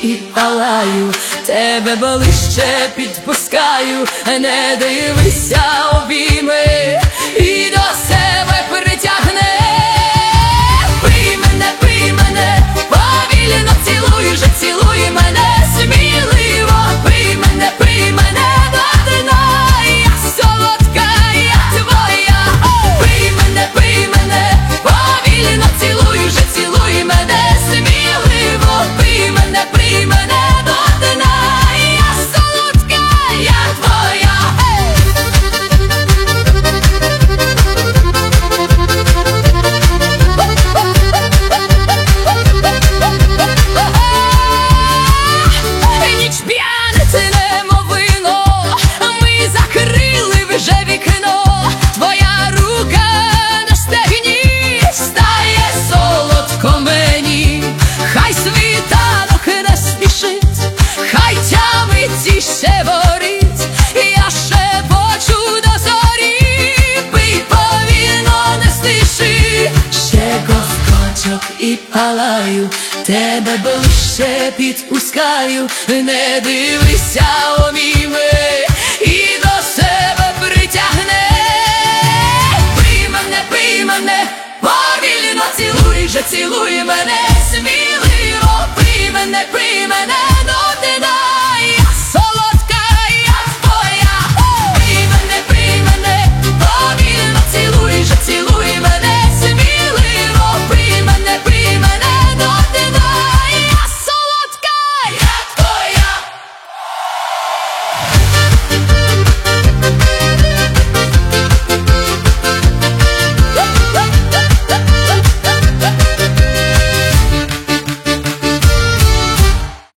і палаю, тебе ближче підпускаю, не дивися обійми і до себе притягни. Пий мене, повільно цілуй же, цілуй мене сміливо. Пий мене до дна, я солодка, я твоя. Пий мене, повільно цілуй же, цілуй мене сміливо. Пий мене до дна, я солодка, я твоя. Ніч п'яниці немовино, ми закрили вже вікно. Твоя рука на стегні стає солодко мені. Хай світанок не спішить, хай тямить ще борить, я шепочу до зорі. Пий повільно, не спіши, ще ковточок і палаю, тебе ближче підпускаю, не дивися обійми і до себе притягни. Пий мене, повільно цілуй же, цілуй мене